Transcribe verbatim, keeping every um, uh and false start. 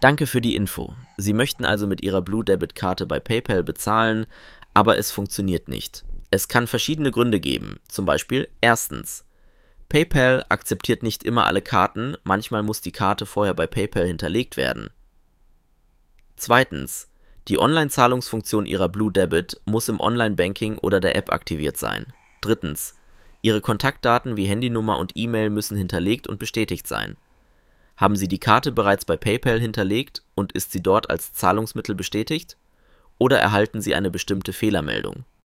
Danke für die Info. Sie möchten also mit Ihrer Blue Debit Karte bei PayPal bezahlen, aber es funktioniert nicht. Es kann verschiedene Gründe geben, zum Beispiel erstens: PayPal akzeptiert nicht immer alle Karten, manchmal muss die Karte vorher bei PayPal hinterlegt werden. Zweitens: Die Online-Zahlungsfunktion Ihrer Blue Debit muss im Online-Banking oder der App aktiviert sein. Drittens: Ihre Kontaktdaten wie Handynummer und E-Mail müssen hinterlegt und bestätigt sein. Haben Sie die Karte bereits bei PayPal hinterlegt und ist sie dort als Zahlungsmittel bestätigt? Oder erhalten Sie eine bestimmte Fehlermeldung?